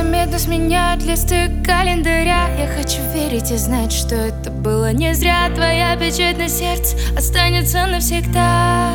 Незаметно сменяют листы календаря. Я хочу верить и знать, что это было не зря. Твоя печать на сердце останется навсегда.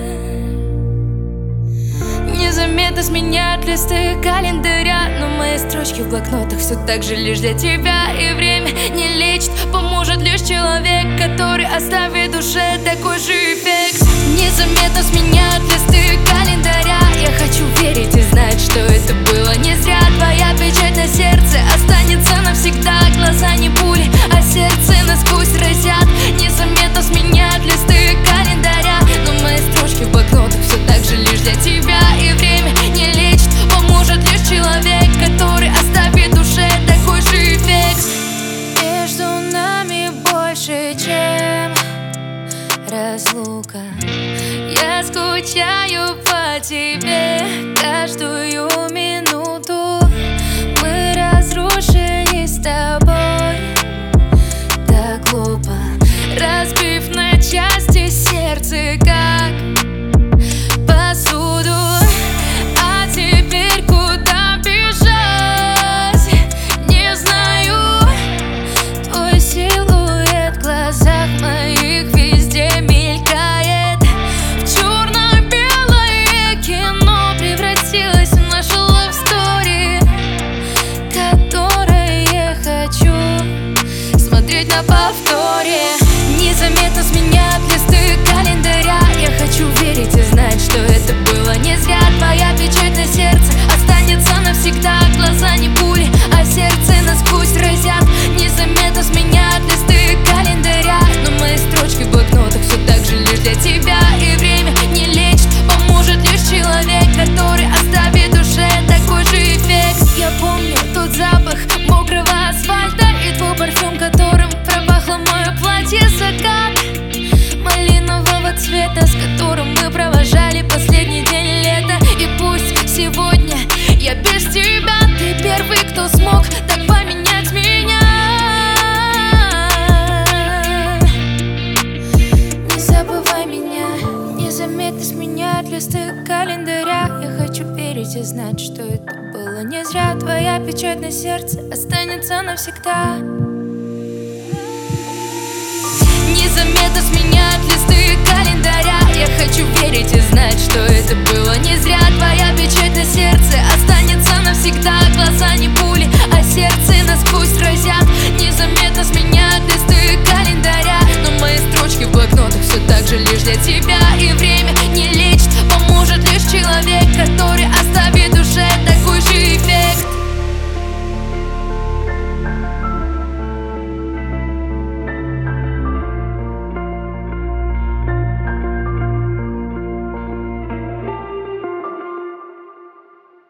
Незаметно сменяют листы календаря, но мои строчки в блокнотах все так же лишь для тебя. И время не лечит, поможет лишь человек, который оставит в душе такой же эффект. Незаметно сменяют листы календаря. Я хочу верить и знать, что это было не зря. Твоя печать на сердце останется навсегда. Глаза не пули, а сердце насквозь разят. Незаметно сменяют листы календаря, но мои строчки в блокнотах все так же лишь для тебя. И время не лечит, поможет лишь человек, который оставит в душе такой же эффект. Между нами больше, чем разлука. Я скучаю по тебе каждую минуту. Мы разрушили с тобой так глупо, разбив на части сердце, как посуду. А теперь куда бежать, не знаю. Твой силуэт в глазах моих везде мелькает. В черно-белое кино превратилось в нашу love story, которое я хочу смотреть на повторе. Незаметно сменяют листы календаря. Я хочу верить и знать, что это было не зря. Твоя печать на сердце останется навсегда. Глаза не пули, а сердце насквозь разят. Незаметно сменяют листы календаря, но мои строчки в блокнотах все так же лишь для тебя. И время не лечит, поможет лишь человек, который оставит в душе такой же эффект. Я помню тот запах мокрого асфальта и твой парфюм, которым пропахло мое платье. Закат малинового цвета, с которым мы провожали последний день лета. И пусть сегодня я без тебя, ты первый, кто смог так поменять меня. Не забывай меня. Незаметно сменяют листы календаря. Я хочу верить и знать, что это было не зря. Твоя печать на сердце останется навсегда. Незаметно сменяют листы календаря. Я хочу верить и знать, что это было не зря. Твоя печать на сердце останется навсегда.